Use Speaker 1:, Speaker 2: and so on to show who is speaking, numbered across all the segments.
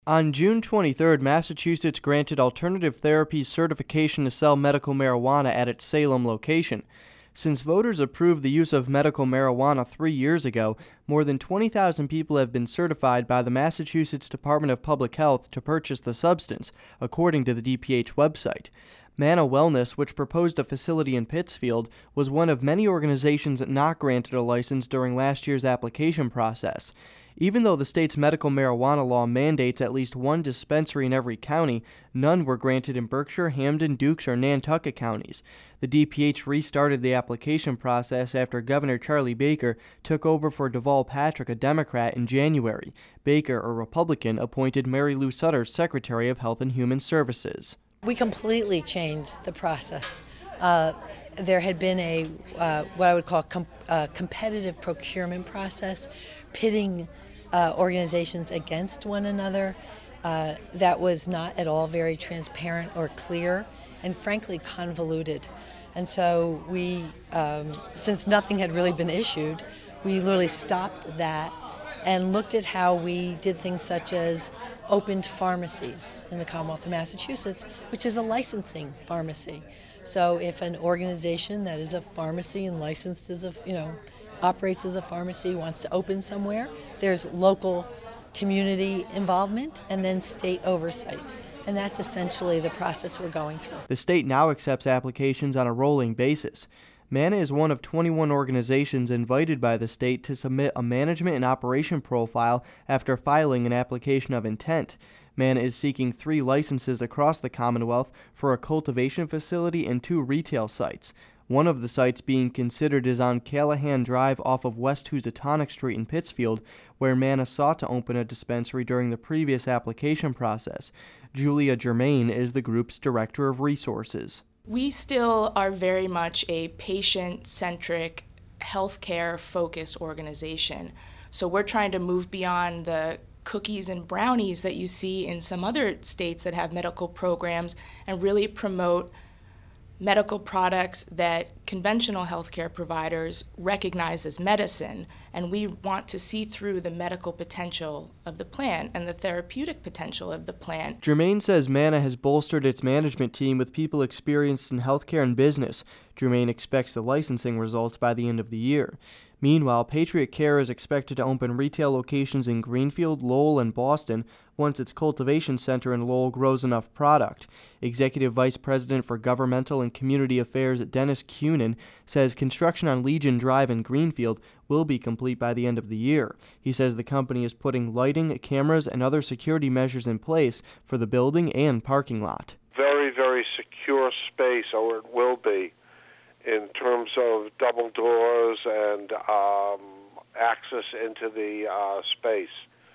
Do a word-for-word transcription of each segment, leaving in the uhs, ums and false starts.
Speaker 1: On June twenty-third, Massachusetts granted alternative therapy certification to sell medical marijuana at its Salem location. Since voters approved the use of medical marijuana three years ago, more than twenty thousand people have been certified by the Massachusetts Department of Public Health to purchase the substance, according to the D P H website. Manna Wellness, which proposed a facility in Pittsfield, was one of many organizations not granted a license during last year's application process. Even though the state's medical marijuana law mandates at least one dispensary in every county, none were granted in Berkshire, Hampden, Dukes, or Nantucket counties. The D P H restarted the application process after Governor Charlie Baker took over for Deval Patrick, a Democrat, in January. Baker, a Republican, appointed Mary Lou Sutter Secretary of Health and Human Services.
Speaker 2: We completely changed the process. Uh, there had been a uh, what I would call com- uh, competitive procurement process, pitting uh, organizations against one another. Uh, that was not at all very transparent or clear, and frankly convoluted. And so we, um, since nothing had really been issued, we literally stopped that and looked at how we did things such as opened pharmacies in the Commonwealth of Massachusetts, which is a licensing pharmacy. So if an organization that is a pharmacy and licensed as a, you know, operates as a pharmacy wants to open somewhere, there's local community involvement and then state oversight. And that's essentially the process we're going through.
Speaker 1: The state now accepts applications on a rolling basis. Manna is one of twenty-one organizations invited by the state to submit a management and operation profile after filing an application of intent. Manna is seeking three licenses across the Commonwealth for a cultivation facility and two retail sites. One of the sites being considered is on Callahan Drive off of West Housatonic Street in Pittsfield, where Manna sought to open a dispensary during the previous application process. Julia Germain is the group's Director of Resources.
Speaker 3: We still are very much a patient-centric, healthcare-focused organization. So we're trying to move beyond the cookies and brownies that you see in some other states that have medical programs and really promote medical products that conventional healthcare providers recognize as medicine, and we want to see through the medical potential of the plant and the therapeutic potential of the plant.
Speaker 1: Germain says Manna has bolstered its management team with people experienced in healthcare and business. Germain expects the licensing results by the end of the year. Meanwhile, Patriot Care is expected to open retail locations in Greenfield, Lowell, and Boston once its cultivation center in Lowell grows enough product. Executive Vice President for Governmental and Community Affairs Dennis Cunin says construction on Legion Drive in Greenfield will be complete by the end of the year. He says the company is putting lighting, cameras, and other security measures in place for the building and parking lot.
Speaker 4: Very, very secure space, or it will be, in terms of double doors and um, access into the uh, space,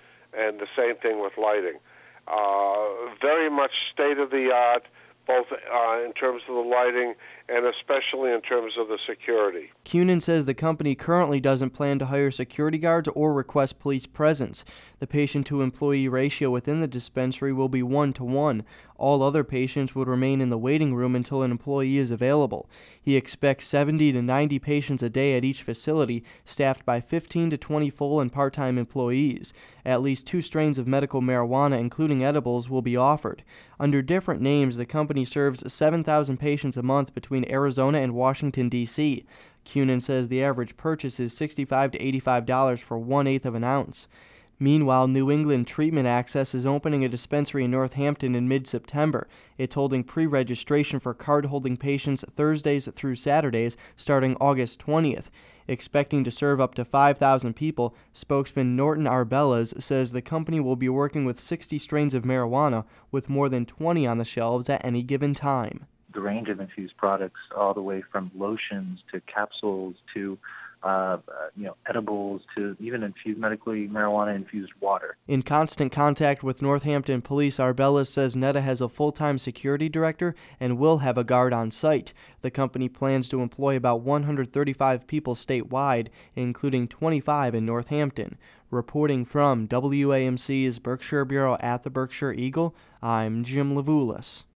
Speaker 4: and the same thing with lighting. Uh, very much state-of-the-art, both uh, in terms of the lighting and especially in terms of the security.
Speaker 1: Cunin says the company currently doesn't plan to hire security guards or request police presence. The patient-to-employee ratio within the dispensary will be one to one. All other patients would remain in the waiting room until an employee is available. He expects seventy to ninety patients a day at each facility, staffed by fifteen to twenty full and part-time employees. At least two strains of medical marijuana, including edibles, will be offered. Under different names, the company serves seven thousand patients a month between Arizona and Washington, D C Cunin says the average purchase is sixty-five to eighty-five dollars for one-eighth of an ounce. Meanwhile, New England Treatment Access is opening a dispensary in Northampton in mid-September. It's holding pre-registration for card-holding patients Thursdays through Saturdays starting August twentieth. Expecting to serve up to five thousand people, spokesman Norton Arbelas says the company will be working with sixty strains of marijuana, with more than twenty on the shelves at any given time.
Speaker 5: The range of infused products, all the way from lotions to capsules to uh, you know, edibles to even infused medically marijuana-infused water.
Speaker 1: In constant contact with Northampton Police, Arbelas says Netta has a full-time security director and will have a guard on site. The company plans to employ about one hundred thirty-five people statewide, including twenty-five in Northampton. Reporting from W A M C's Berkshire Bureau at the Berkshire Eagle, I'm Jim Levulis.